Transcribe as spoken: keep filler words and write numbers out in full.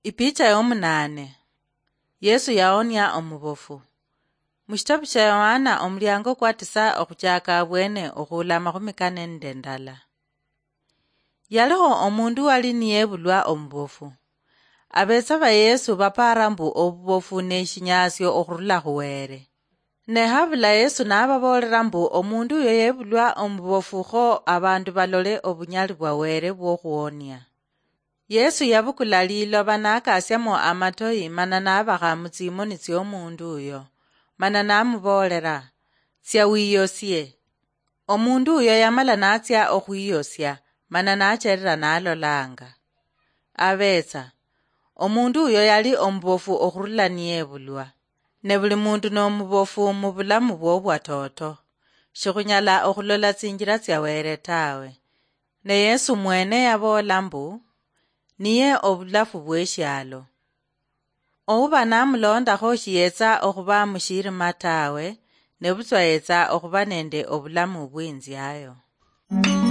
Ipicha yomunane. Yesu yaonya omubofu. Mushitabu sha Yohana omulyango kwatisa okuchaka abwene okhula makhumi kane nende ndala. Yaliho omundu wali niyebulwa omubofu. Abetsa ba Yesu bapara mbu obubofu neshinyasyo okhurula khuwere. Ne habula Yesu nababolera mbu omundu uyo yebulwa omubofu kho abandu balole obunyali bwa were bwokhuonya. Yesu yabukula liloba nakasyamo amatoyi mana nabakha mutsimoni tsyomundu uyo. Mana namubolera, "Tsya wiyosye." Omundu uyo yamala natsya okhwiyosya, mana nacherera nalolanga. Abetsa, omundu uyo yali omubofu okhurula niyebulwa. Ne buli mundu nomubofu mubulamu bwobwatoto. Shikhunyala okhulola tsinjira tsya were tawe. Ne Yesu mwene yabola mbu, niye obulafu bweshyalo. Ouba namulondakho shiyetsa okhuba mushirima tawe, ne butswa yetsa okhuba nende obulamu bwinzyayo.